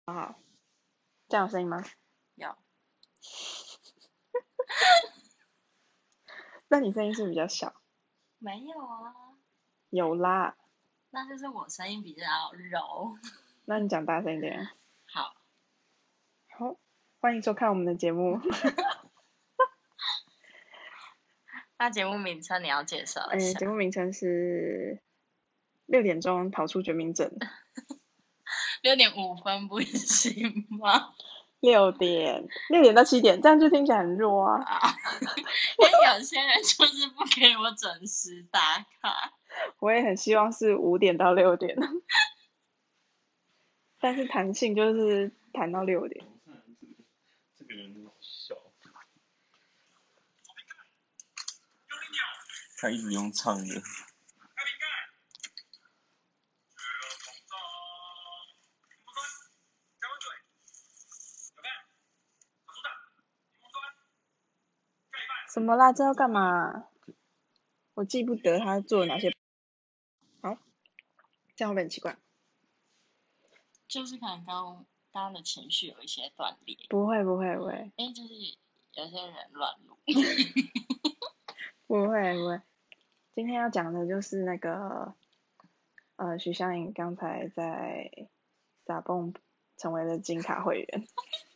好，这样有声音吗？ 有， 那你声音是不是比较小？ 没有啊？ 有啦， 那就是我声音比较柔。 那你讲大声一点。 好， 好，欢迎收看我们的节目。 那节目名称你要介绍一下。 节目名称是6点钟逃出绝命镇。 6:05不行吗？ 6点到7点，这样就听起来很弱啊。 啊，因为有些人就是不给我准时打卡。 我也很希望是5点到6点，但是弹性就是弹到6点。 这个人好笑，他一直用唱的。 什么啦？这要干嘛？我记不得他做了哪些。好，这样会不会很奇怪？ 就是可能刚刚的情绪有一些断裂， 不会不会不会因为就是有些人乱录。 不会不会。今天要讲的就是那个许湘颖刚才在撒蹦成为了金卡会员。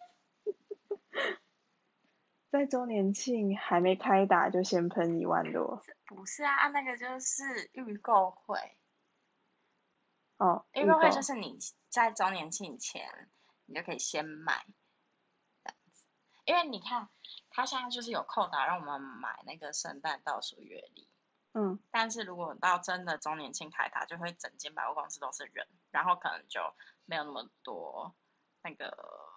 在周年庆还没开打就先喷1万多。 不是啊，那个就是预购会。 哦， 预购会就是你在周年庆前，你就可以先买，这样子。因为你看，它现在就是有扣打让我们买那个圣诞倒数月历。但是如果到真的周年庆开打，就会整间百货公司都是人，然后可能就没有那么多那个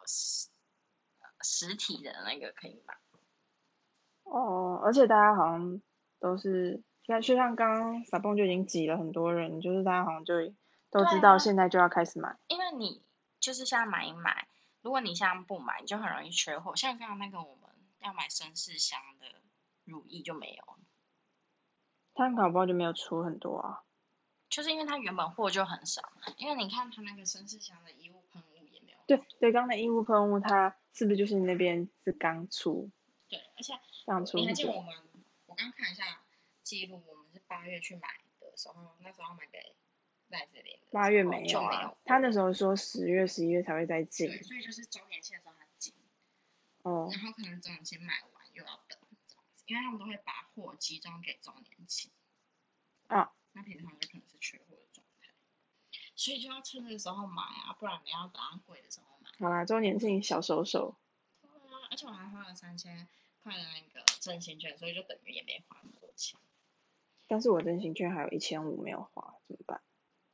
实体的那个可以买。 哦，而且大家好像都是，就像刚刚撒蹦就已经挤了很多人，就是大家好像就都知道现在就要开始买。 因为你就是现在买一买，如果你现在不买，你就很容易缺货。像刚刚那个我们要买绅士香的乳液就没有了。 他搞不好就没有出很多啊。 就是因为它原本货就很少，因为你看它那个绅士香的衣物喷雾也没有。 对对，刚刚的衣物喷雾它是不是就是那边是刚出？ 对，而且刚出。 你还记得我刚看一下记录，我们是8月去买的时候，那时候买给赖子玲的 8月没有就没有。 他那时候说10月、11月才会再进。 对，所以就是周年庆的时候他进。 哦。 然后可能周年庆买完又要等这样子，因为他们都会把货集中给周年庆。 啊。 那平常就可能是缺货的状态，所以就要趁这个时候买啊，不然你要等它贵的时候买。 好啦，周年庆小手手。 对啊，而且我还花了3000块的那个振兴券，所以就等于也没花那么多钱。 但是我振兴券还有1500没有花，怎么办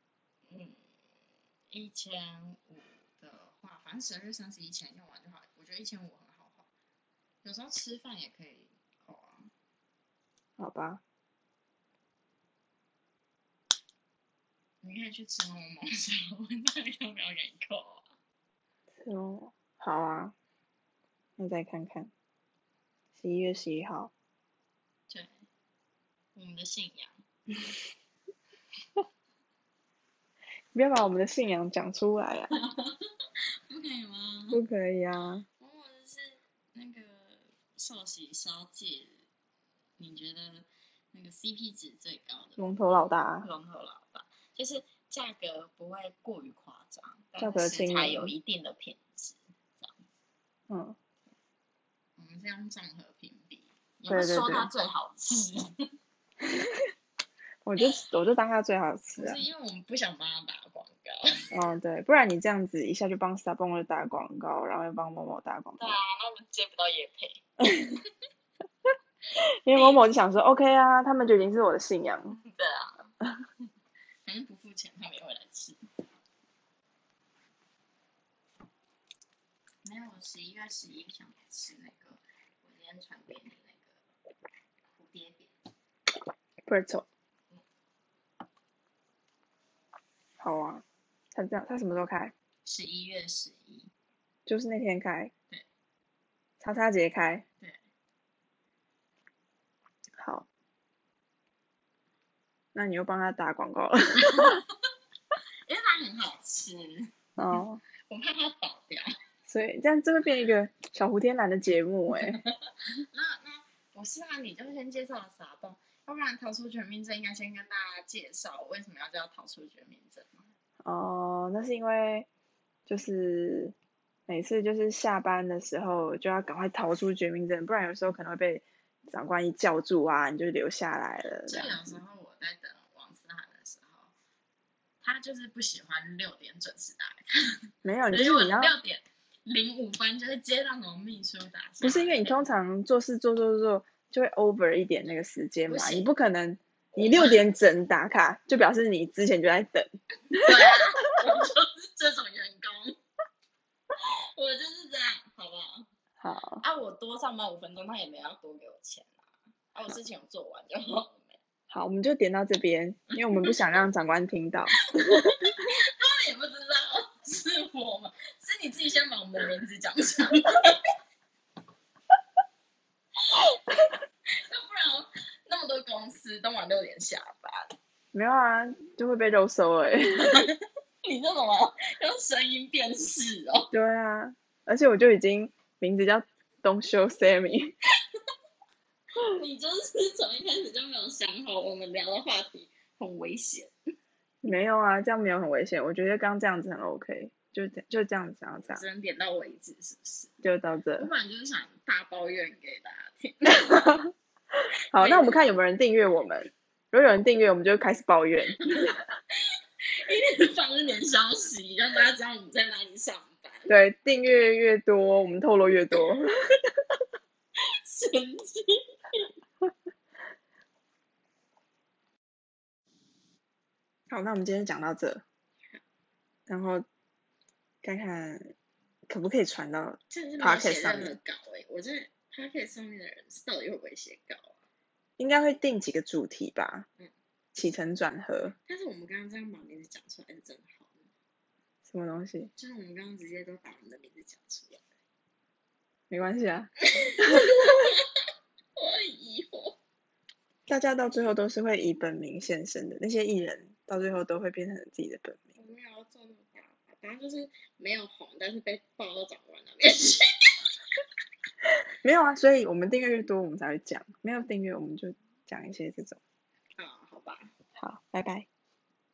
？1500的话，反正12月31前用完就好。我觉得1500很好花，有时候吃饭也可以扣啊。 好吧。 你可以去吃某某的时候问他要不要给你扣啊。 是哦，好啊，那再看看。11月11号。 对，我们的信仰。 不要把我们的信仰讲出来啊。 不可以吗？ 不可以啊。 或者是那个寿喜烧界，你觉得那个 CP 值最高的？ 龙头老大。 龙头老大，就是价格不会过于夸张， 价格但是食材有一定的品质，这样子。我们是用综合评比，也不是说它最好吃。 我就当它最好吃啊。 不是因为我们不想帮他打广告。 哦，对，不然你这样子一下就帮撒蹦打广告，然后又帮某某打广告。 对啊，那我们接不到业配。 因为某某就想说 OK 啊，他们就已经是我的信仰。 对啊。反正不付钱他们也会来吃。没有，11月11想吃那个，我今天传给你那个蝴蝶饼。 Pretzel。好啊，他什么时候开 ？11月11。 就是那天开。 对。 叉叉节开。 对。 好。那你又帮他打广告了。 因为它很好吃。 哦。 我我怕它倒掉。 所以这样就会变一个小胡天蓝的节目那我希望你就先介绍撒动，要不然逃出绝命镇应该先跟大家介绍为什么要叫逃出绝命镇嘛。 哦，那是因为就是每次就是下班的时候就要赶快逃出绝命镇，不然有时候可能会被长官一叫住啊，你就留下来了。 就有时候我在等王思涵的时候，他就是不喜欢6点准时打开。 没有，你就是你要 6点05分就会接到我秘书打下来。 不是因为你通常做事做就会 over 一点那个时间嘛，你不可能你6点整打卡，就表示你之前就在等。 对啊，我就是这种员工，我就是这样，好不好？ 好。 啊，我多上班5分钟，他也没要多给我钱啊。我事情有做完就好了。 好，我们就点到这边，因为我们不想让长官听到。 他们也不知道是我嘛，是你自己先把我们的名字讲出来。要不然那么多公司都晚6点下班。 没有啊，就会被肉搜你这什么用声音辨识哦？ 对啊，而且我就已经名字叫 Don't Show Sammy。 你就是从一开始就没有想好我们聊的话题很危险。 没有啊，这样没有很危险，我觉得刚这样子很 OK， 就这样子，这样只能点到为止，是不是？ 就到这。 我本来就是想大抱怨给大家听。 好，那我们看有没有人订阅我们，如果有人订阅，我们就开始抱怨。 一定放一点消息，让大家知道我们在哪里上班。 对，订阅越多，我们透露越多。 神经。 好，那我们今天讲到这，然后看看可不可以传到 Podcast 上面。 我在 Podcast 上面的人到底会不会写稿啊？ 应该会定几个主题吧，起承转合。 但是我们刚刚这样把名字讲出来是真好。 什么东西？ 就是我们刚刚直接都把我们的名字讲出来。 没关系啊。 我很疑惑。 大家到最后都是会以本名现身的，那些艺人到最后都会变成自己的本名。 我没有要做那么大，反正就是没有红，但是被报到长官那边去。 没有啊，所以我们订阅越多，我们才会讲；没有订阅，我们就讲一些这种。 好吧。 好，拜拜。